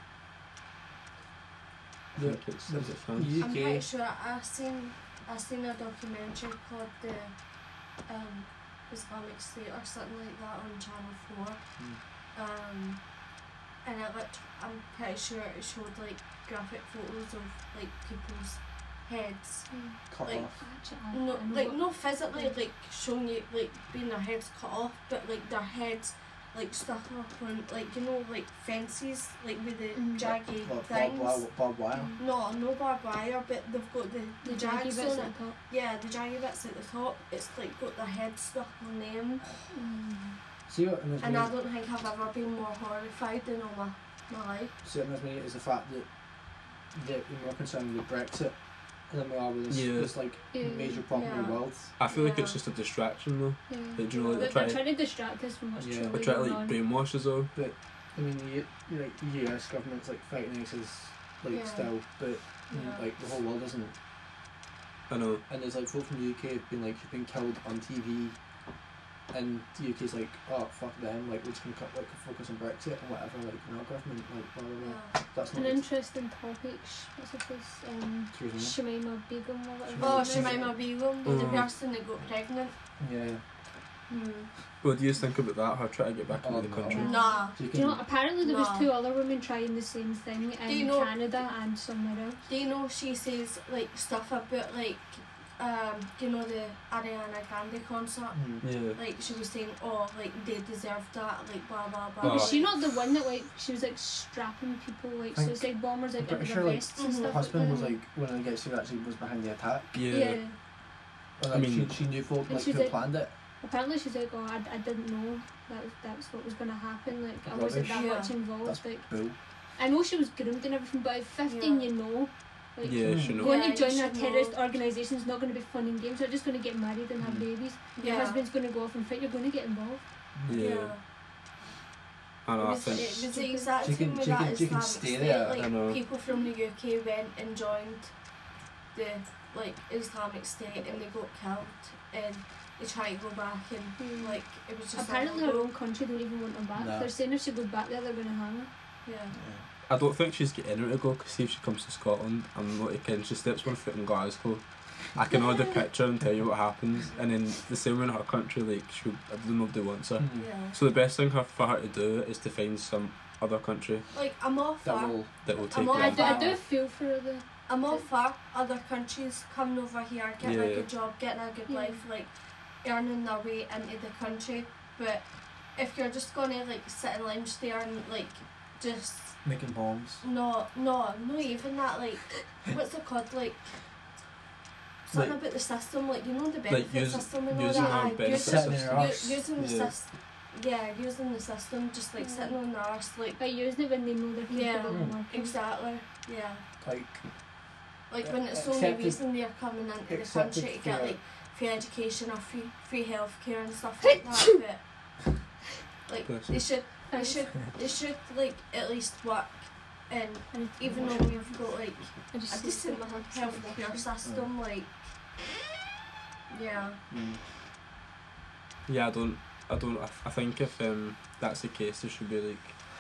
I The- think it's the is it France? U- I'm U K. pretty sure I seen I seen a documentary called the um Islamic State or something like that on Channel Four. Mm. Um, and it looked, I'm pretty sure it showed like graphic photos of like people's heads. Cut Like, off. Actually, I- No, I know like what- no physically like showing you like being their heads cut off, but like their heads like stuck up on like you know like fences like with the Mm. jaggy What, things. barbed wire, barbed wire. No, no barbed wire, but they've got the The the jaggy jags bits on at it. the top. Yeah, the jaggy bits at the top. It's like got their head stuck on them, Mm. See what annoys and me? I don't think I've ever been more horrified in all my my life. See what annoys me is the fact that that we're more concerned with Brexit than we are with this, Yeah. this like Yeah. major problem in the Yeah. world. I feel like Yeah. it's just a distraction though. Yeah. Like, do you know, like, They're, they're they're trying, trying to distract us from what's Yeah. truly they're trying to going like on. brainwash us all. I mean, the U- like the U S government's like fighting ISIS like Yeah. still, but mm, Yeah. like the whole world isn't. I know. And there's like folk from the U K have been like have been killed on T V, and the U K's like, oh fuck them, like we're just gonna cut, like focus on Brexit and whatever, like in our government, like blah blah blah. Yeah. That's An not. interesting topic. sh- What's her face? Um, Excuse me. Shamima Begum or whatever. Oh, her name is. Shamima Begum, the Mhm. person that got pregnant. Yeah. Hmm. What do you think about that? Her trying to get back Oh, into the no. country? Nah. So you Do you know, can- apparently there was Nah. two other women trying the same thing in Do you know- Canada and somewhere else. Do you know she says like stuff about like um do you know the Ariana Grande concert? Mm. Yeah. Like she was saying, oh, like they deserved that, like blah blah blah. Oh. Was she like- not the one that like she was like strapping people like Think- suicide bombers like I'm pretty into sure, their like, vests and Mhm. stuff? Her husband was that? like one of the guys who actually was behind the attack. Yeah. yeah. And, I like, mean- she, she knew folk And like she's who like- planned it. Apparently she's like, oh, I, I didn't know that was, that's what was going to happen. Like I wasn't that Rubbish. much involved. That's Like bull. I know she was groomed and everything, but at fifteen, Yeah. you know, like Yeah, she knows. going Yeah, to you join a should terrorist know. organisation is not going to be fun and games. You're just going to get married and have Mm. babies. Your Yeah. husband's going to go off and fight. You're going to get involved. Yeah. Yeah. I know. It I was, think. it was the exact She same can- with she that can- she can Islamic stay State. there, Like I know. people from the U K went and joined the like Islamic State and they got killed and they tried to go back and Mm. like it was just Apparently, her horrible. own country don't even want her back. No. They're saying if she goes back there, they're going to hang her. Yeah. I don't think she's getting her to go. Cause see if she comes to Scotland, I'm not kidding. She steps one foot in Glasgow. I can already picture and tell you what happens. And then the same way in her country, like she, nobody wants her. Mm. Yeah. So the best thing her, for her to do is to find some other country Like I'm all That for will. that will take I'm her. all I in. do, I back. do feel for her though. I'm all for other countries coming over here, getting Yeah. a good job, getting a good Yeah. life, like earning their way into the country. But if you're just gonna like sit in Limestone and like just Making bombs. no no not even that, like what's it called, like something Like- about the system, like you know the benefit use- system and all using that. our aye, benefit using, Sitting in system. her u- arse. using the Yeah. system, yeah, using the system, just like Yeah. sitting on the arse, like Like using it when they know they're capable Yeah. of Mm. working. exactly, yeah. Like, Like when it's the Except only if- reason they're coming into the except country if to get you're- like free education or free free healthcare and stuff like that. But like Bless they you. should they Thanks. should they should like at least work and I need to even wash though it. we've got like I a just decent my hands healthcare system, like yeah. mm. Yeah, I don't. I don't. I, I think if um that's the case, they should be like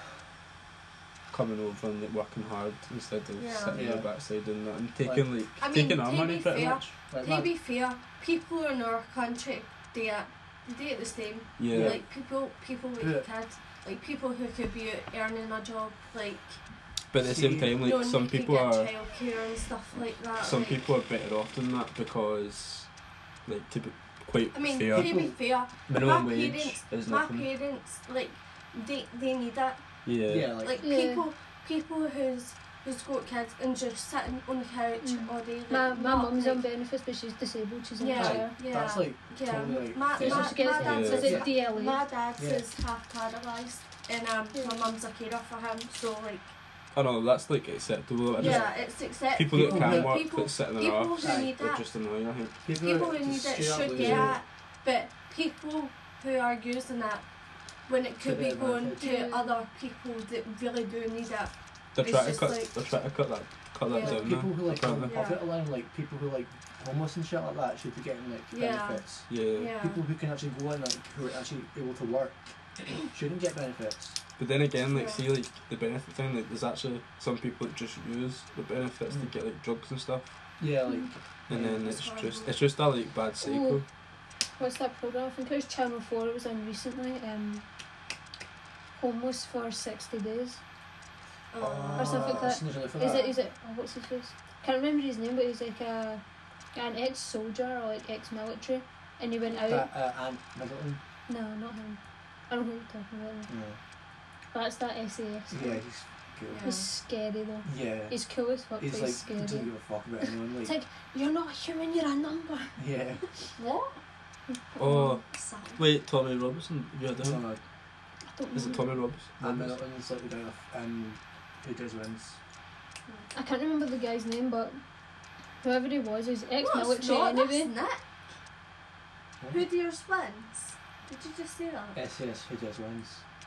coming over and like working hard instead of Yeah. sitting on Yeah. the backside doing that and taking like, I mean, taking our to money be pretty fair- much. Like, To man, be fair, people in our country do it they do it the same. Yeah. Like people people with Yeah. kids, like people who could be out earning a job, like But at the same See, time, like knowing some they could people get are childcare and stuff like that. some like, people are better off than that because like to be quite I mean, fair, to be fair, minimum my wage parents- is my nothing. parents like they they need it. Yeah. yeah, like, Like Yeah. people people who's who's got kids and just sitting on the couch Mm. all day. Like, My my not, mum's like, on benefits, but she's disabled. She's in Yeah. a chair. yeah, that's like yeah. totally like. My- fair. So my- she gets my yeah. dad's Is Yeah. it D L A? My dad's Yeah. is half paralysed, and um, Yeah. my mum's a carer for him. So like, I know that's like acceptable. I just, yeah, it's acceptable. people that People can who- work people, that sit in their people arse who need are that, just annoying. I think. People, people are who need just it straight up should lazy. get it, but people who are using it when it could To be their going advantage. to Yeah. other people that really do need it. They're It's trying to just cut. like- they're trying to cut that. Cut that Yeah. down. People now, who like on the apparently. Yeah. poverty line, like people who like homeless and shit like that, should be getting like Yeah. benefits. Yeah. Yeah. People who can actually go in, like who are actually able to work, shouldn't get benefits. But then again, like Yeah. see, like the benefit thing, like there's actually some people that just use the benefits Mm. to get like drugs and stuff, Yeah, like and Yeah, then that's it's horrible. just it's just a like bad cycle. Ooh. What's that program? I think it was Channel Four. It was on recently. Um, homeless for sixty days. Uh, Or something like that. seen the trailer for Is that. it? Is it? Oh, what's his face? Can't remember his name, but he's like a an ex-soldier or like ex-military, and he went out. That, uh, Ant Middleton. No, not him. I don't know who you're talking about. Now. No. That's that S A S. Yeah, he's good. Yeah. He's scary though. Yeah. He's cool as fuck, He's but like, he's he doesn't scary. give a fuck about anyone. It's Like, like, you're not a human, you're a number. yeah. What? Oh, Sad. wait, Tommy Robinson. Have you heard of him? No, I don't Is it know. Tommy Robinson? Ant Middleton's like the guy off, um, who does wins. I can't remember the guy's name, but whoever he was, he's No, it's ex-military not. anyway. That's Nick. Who dares wins? Did you just say that? S S Who Does Wins.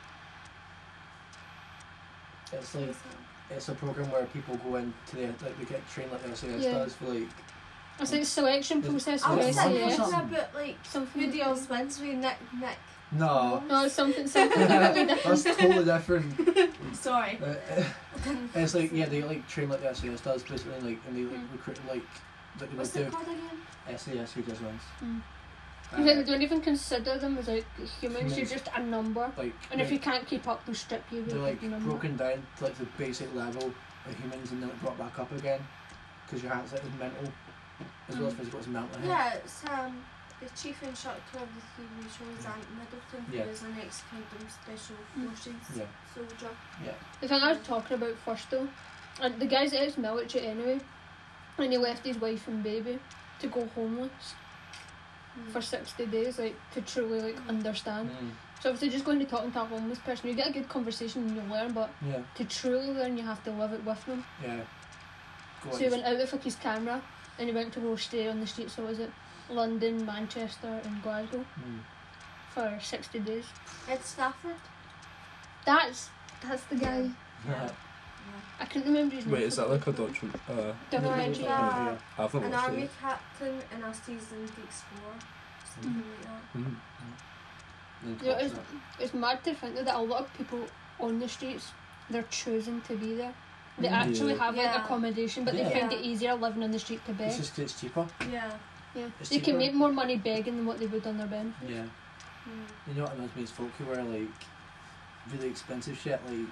It's like it's a program where people go into the like they get trained like the S A S Yeah. does for like It's like a selection Is- process I for Yeah, was it's thinking not- S A S. something. about like Something. who deals wins with Nick Nick. no. No, it's something, something completely That's different. totally different. Sorry. Uh, and it's like yeah, they like train like the S A S does basically like and they like Mm. recruit like like they What's would it do called again? S A S Who Does Wins. Mm. Uh, They don't even consider them as like humans. You're Humans. just a number. like And if they're- you can't keep up, they'll strip you. they're Like like a number. broken down to like the basic level of humans and then like, brought back up again because your heart's like is mental as well as Mm. physical. It's mental. I think. Yeah, it's um the chief instructor of the T V show is Ant Middleton, Yeah. who is an ex-Kingdom Special Mm. Forces Yeah. soldier. Yeah. The thing I was talking about first though, and the guy's ex-military anyway, and he left his wife and baby to go homeless Mm. for sixty days, like to truly like understand. Mm. So if they're just going to talking to a homeless person, you get a good conversation and you learn, but Yeah. to truly learn, you have to live it with them. Yeah. Go So on. he went out with like, his camera, and he went to go stay on the streets. So was it London, Manchester, and Glasgow Mm. for sixty days? Ed Stafford. That's that's the guy. Yeah. I couldn't remember his name. Wait, is that like a document? Uh, documentary? Yeah. I haven't An watched army it. captain in a season to explore. Something like that. Mm. Then Yeah, watch it's, that. it's mad to think that a lot of people on the streets, they're choosing to be there. They Mm. actually Yeah. have like Yeah. accommodation, but Yeah. they find Yeah. it easier living on the street to It's beg. just 'cause it's cheaper. Yeah. Yeah, it's they can cheaper. make more money begging than what they would on their bed. Yeah. Mm. You know what annoys me is folk who wear like really expensive shit like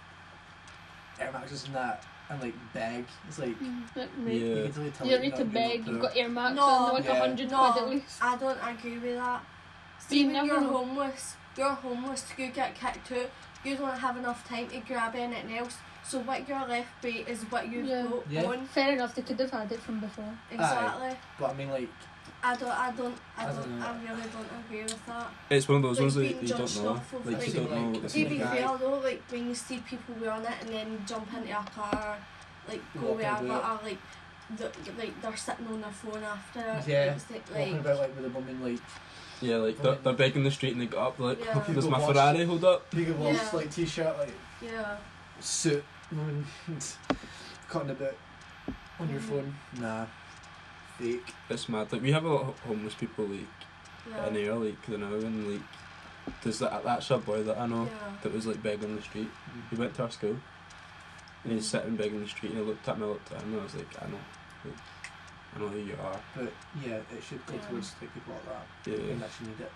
Air Maxes and that and like beg. It's like Like, Yeah. mate, you can totally tell you don't like, need to you're not- you're beg. not You've poor. got Air Max No, on, they're like a yeah. hundred No, quid at least. I don't agree with that. But you See, when never you're know. homeless, you're homeless, you get kicked out, you don't have enough time to grab anything else, so what you're left by is what you've Yeah. got Yeah. on. Fair enough, they could have had it from before. Exactly. But I mean like I don't, I don't, I I don't, don't know. I really don't agree with that. It's one of those Like ones that being you don't judged know. off of Like it. you don't know Like, what the to To the be guy. fair though, like when you see people wearing it and then jump into a car, like go Walking wherever, about. or like, the, like they're sitting on their phone after it. Yeah. Like, it's like, walking like about like with a woman like Yeah, like they're, they're begging the street and they got up like, Yeah. does my People Ferrari hold up? big wash Yeah. like t-shirt like yeah. suit woman cutting about on your Mhm. phone. Nah. Fake. It's mad. Like we have a lot of homeless people like Yeah. in here, like the now and like there's that that's a boy that I know Yeah. that was like begging on the street. He went to our school and he's sitting begging on the street and I looked at me, I looked at him and I was like, I know, like, I know who you are. But yeah, it should go Yeah. towards like people like that. Yeah. And actually need it.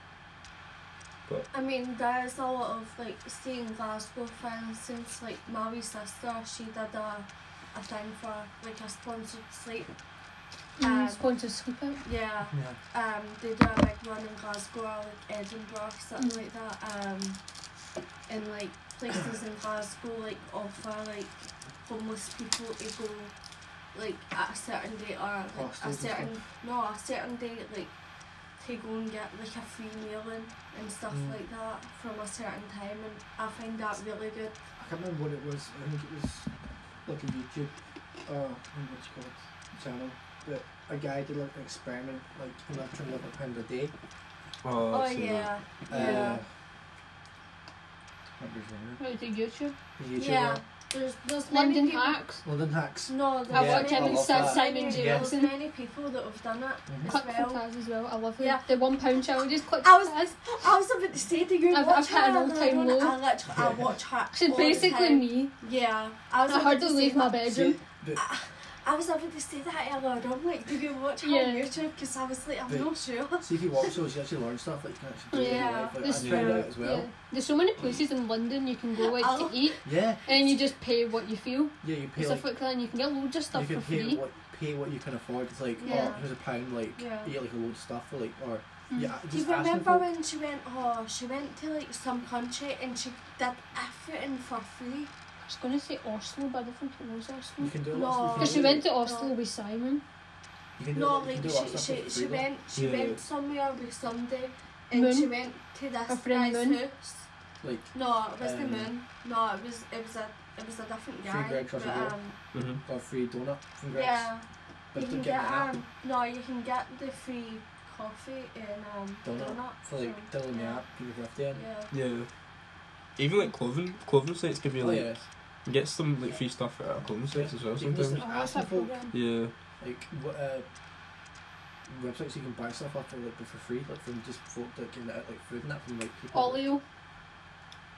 I mean, there's a lot of like, see in Glasgow, for instance, like my wee sister, she did a, a thing for like a sponsored sleep. Mm, Um, sponsored sleep out. Yeah. Yeah. Um, they do a big one in Glasgow or like Edinburgh, something Mm. like that. Um, and like places in Glasgow like offer like homeless people to go like at a certain date or like a Hostels and certain no a certain date like to go and get like a free meal in and stuff Mm. like that from a certain time, and I find that really good. I can't remember what it was. I think it was like a YouTube uh I don't know what it's called channel. But a guy did like an experiment like he lived trying to live a pound a day. Oh, Oh I've seen yeah, Uh, yeah, what was his name? What is it, YouTube? He's a yeah. YouTuber. There's there's London many people. Hacks. London Hacks. No, I there's Yeah, watch I him and love Sa- that. Simon many, J. Yeah. there's Wilson. many people that have done it Mhm. as Click for well. Taz as well. I love it. Yeah. The one pound challenges. Click I was- for Taz. I was about to say to you, I've- watch I've hit an her, all-time I low. I literally, I watch her. She's all the basically time. me. Yeah, I was I about hardly to say leave my that. bedroom. See, but I was about to say that earlier on, like, do you watch her Yeah. on YouTube? Because I was like, I'm But- not sure. see if you watch those, you actually learn stuff like you can actually do in Yeah. your life. Like, This- I tried that as well. Yeah. There's so many places in London you can go like Oh. to eat, Yeah, and you just pay what you feel, yeah, you pay stuff like like that, and you can get loads of you stuff for can pay free. what pay what you can afford. It's like Yeah. oh, here's a pound, like Yeah. you get like a load of stuff for like or Mm. yeah, Do you just asking remember folk. when she went, oh, she went to like some country and she did everything for free? I was gonna say Oslo, but I don't think it was Oslo. You can do No. lots of Because she you can went do- to Oslo No. with Simon. you can do, No, you like can do she, lots of she, stuff for she free, though. went she Yeah. went somewhere with somebody and Moon. she went to Her this friend guy's Moon. house. like No, it was the Um, moon. No, it was it was a it was a different Free guy. Greg Trust but, as well. um, Mm-hmm. a free donut from Greg's. yeah, But you to can get get that um no, you can get the free coffee and um donut donut for like from- downloading the yeah. app, give your birthday in. Yeah. Yeah. Even like clothing, clothing sites give you Oh like yeah, you get some like free stuff at our clothing sites as well You can just sometimes. Oh, what's asking that folk program? Yeah. like what uh, websites you can buy stuff off for like for free, like from just folk that give out like food and that from like people. Olio.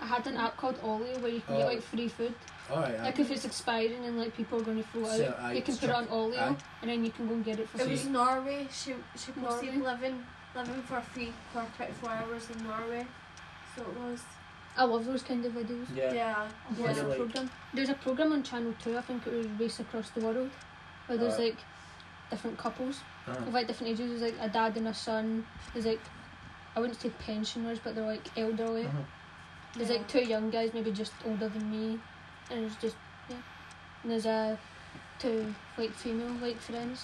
I had an app called Ollie where you can get Oh. like free food. Alright, Like if it's expiring and like people are going to throw it So, out, aye, you can put it check- on Ollie aye. and then you can go and get it for It free. was Norway. She she posted Norway? living living for free for twenty-four hours in Norway. So it was. I love those kind of videos. yeah. Yeah. There's Yeah. a Like- program. There's a program on Channel Two. I think it was Race Across the World, where there's Uh. like different couples Uh-huh. of like different ages. There's like a dad and a son. There's like, I wouldn't say pensioners, but they're like elderly. Uh-huh. There's Yeah. like two young guys, maybe just older than me, and it's just yeah. And there's uh, two like female like friends.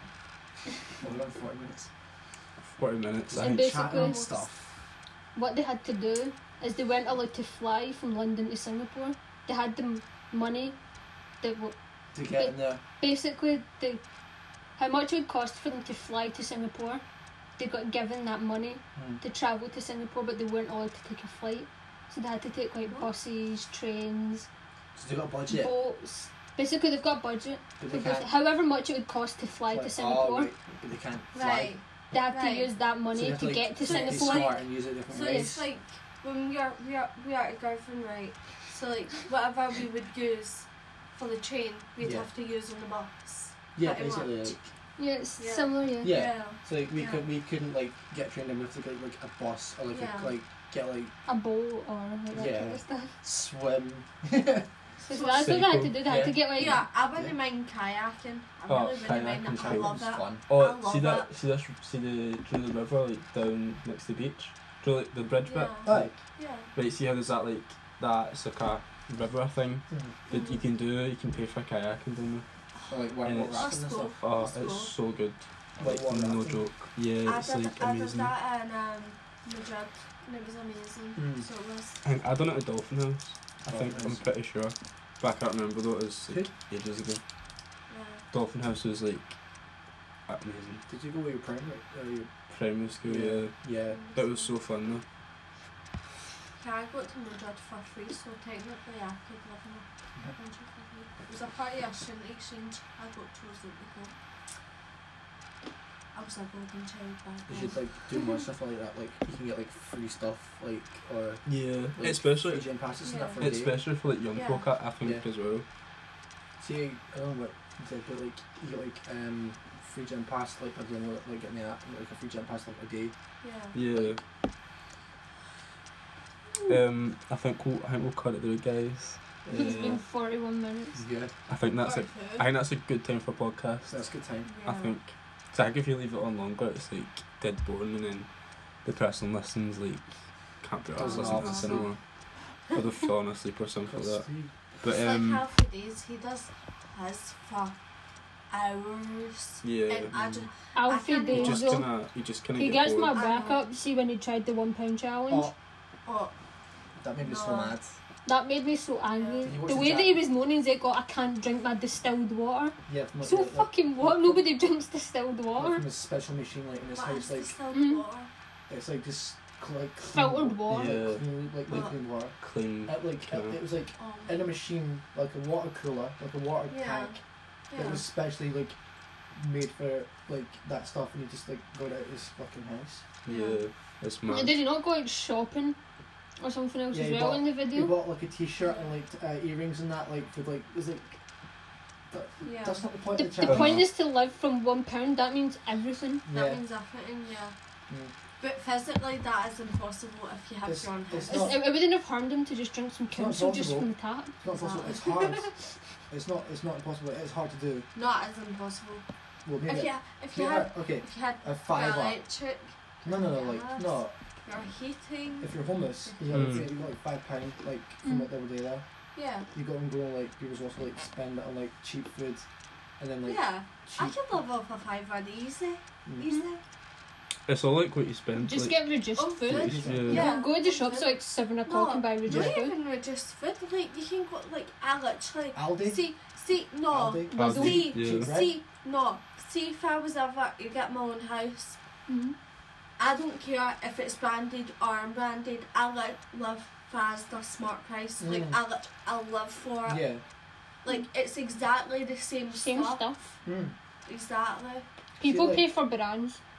Well, we're on forty minutes. Forty minutes. I And think. basically- Chatting and stuff. What they had to do is they weren't allowed to fly from London to Singapore. They had the m- money. That w- To get in there. basically the how much it would cost for them to fly to Singapore. They got given that money Hmm. to travel to Singapore, but they weren't allowed to take a flight. So they had to take like buses, trains, So they got a budget. boats. Basically, they've got a budget. But they Because can't. however much it would cost to fly like, to Singapore, Oh, right. But they can't fly. Right. they have Right. to use that So money they have to like, get to so it's Be Singapore. smart and use it different So ways. it's like when we are we are we are golfing, right? So like whatever we would use for the train, we'd Yeah. have to use on the bus. yeah, pretty basically. much. Like, Yeah, it's Yeah. similar. Yeah. yeah. So like we Yeah. could we couldn't like get trained in with like, like a bus or like Yeah. a, like get like A boat or like that Yeah. kind of stuff. swim. So that's what they had to do. They had Yeah. to get like Yeah, I wouldn't Yeah. mind kayaking. I Oh, really wouldn't mind kayaking's it. I cool. love it. fun. Oh, I love see that? it. See this? See the do you know the river like down next to the beach? Do you know, like the bridge bit? Yeah. Aye. Yeah. Right. See how there's that like that? It's like a river thing Mhm. that you can do. You can pay for kayaking down Or like what, And what it's- rafting and That's stuff. there. Oh, That's it's cool. so good. Like what No rafting? joke. Yeah, I it's did, like I did amazing. that in um, Madrid and it was amazing. Mm. So it was. I think I done it at Dolphin House. I Oh, think I'm nice. pretty sure, but I can't remember though. It was like ages ago. Yeah. Dolphin House was like amazing. Did you go with your primary? Or your, Primary school, yeah. yeah. That was so fun though. Yeah, I got to Madrid for free, so technically I could live in a country for free. It was a part of a student exchange. I got chosen to go. I was a golden child back You then. should like do more stuff like that. Like you can get like free stuff, like or Yeah, like, especially free gym passes and Yeah. that for a day. especially for like young Yeah. folk, I I think Yeah. as well. See, I don't know what you said, but like you get like um free gym pass, like I don't know, like getting the app, like a free gym pass like a day. Yeah. Yeah. Um, I think we'll I think we'll cut it there, guys. it's Uh, been forty-one minutes. Yeah, I think that's a Or two. I think that's a good time for podcasts. so that's a good time. I Yeah. think. So I think if you leave it on longer, it's like dead boring, and then the person listens like can't be arsed Doesn't listening to this obviously. anymore, or they've fallen asleep or something like that. But It's um, like half a days. He does his for hours. yeah, And I just, Alfie can't you Days just though. kinda you just kinda He get gets my bored. back I know. up. See when he tried the one pound challenge. Oh, oh, that made me so No. mad. That made me so angry. Did you watch The the way chat? that he was moaning, he's like, "Oh, I can't drink my distilled water." Yeah, from like, So like, like, fucking what? Nobody drinks distilled like water. from a special machine like in his what house, is like distilled Mm. water? it's like just cl- like clean, Filtered water. Yeah. like, clean, like What? liquid water. Clean. It, like Yeah. it, it was like Oh, in a machine, like a water cooler, like a water Yeah. tank. yeah. That was specially like made for like that stuff, and he just like got out of his fucking house. Yeah, it's And mad. did he not go out shopping or something else Yeah, as he well bought- in the He video? bought like a t-shirt and like t- uh, earrings and that, like for like it was like. That, Yeah. That's not the point The, of the the challenge. point is to live from one pound. That means everything. That Yeah. means everything, yeah. Mm. But physically, that is impossible if you have It's- your own it's house. not- It's, it, it wouldn't have harmed him to just drink some not council just possible. from the tap. It's not possible. It's hard. It's not. It's not impossible. It's hard to do. Not as impossible. Well, maybe. If you if you yeah, had okay. if you had A your fiver. electric, No, no, no. Like Yes. no. your heating, If you're homeless, you, know, Mm. you got like five pound, like from Mm. what they were there. yeah, You got them going like you was also like spend it on like cheap food, and then like yeah. I cheap. could live off a fiver easy, Mm. easy. It's all like what you spend. Just like, get reduced Oh, food. food. Yeah. Yeah. Go, go to the shops at like seven o'clock No, and buy Not reduced food. even reduced food. Like you can go like I literally Aldi. see see no Aldi. Aldi, see yeah. Cheap, right? see no see if I was ever to get my own house. Mhm. I don't care if it's branded or unbranded. I like live Asda Smart Price. Like Mm. I lit, I live for it. Yeah. Like it's exactly the same, Same stuff. stuff. Mm. Exactly. People like- pay for brands.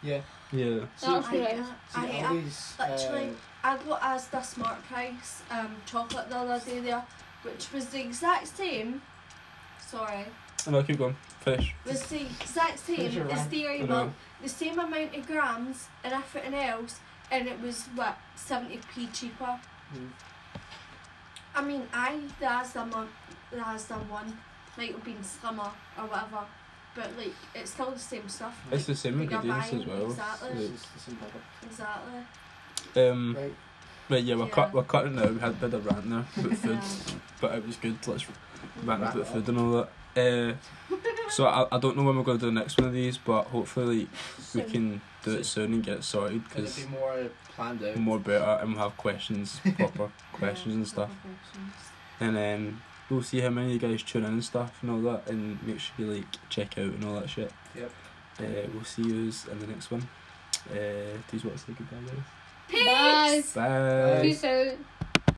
Yeah. Yeah. See, That's I right. hate that. I see, hate that. always, Literally, uh, I got Asda Smart Price um, chocolate the other day there, which was the exact same. Sorry, And I'll keep going. Finish. was the exact Finish same your as rant. dairy I milk, know. the same amount of grams and everything else, and it was what seventy p cheaper. mm. I mean, I the Asda one, the Asda one might have been slimmer or whatever, but like it's still the same stuff. It's the same That you're ingredients as buying, well. exactly. It's Like, just the same product. Exactly. um, Right. right, yeah, we're, Yeah. cut, we're cutting now. We had a bit of rant there about food, Yeah. but it was good. Let's rant Wrap about it food up. and all that. Uh, so I, I don't know when we're going to do the next one of these, but hopefully we Soon. can do it soon and get it sorted It'll because be more planned out. more better and we'll have questions, proper questions and stuff. And then we'll see how many of you guys tune in and stuff and all that, and make sure you like check out and all that shit. Yep. Uh, we'll see you in the next one. Uh, do you want to say goodbye, guys? Bye. Bye. Peace out.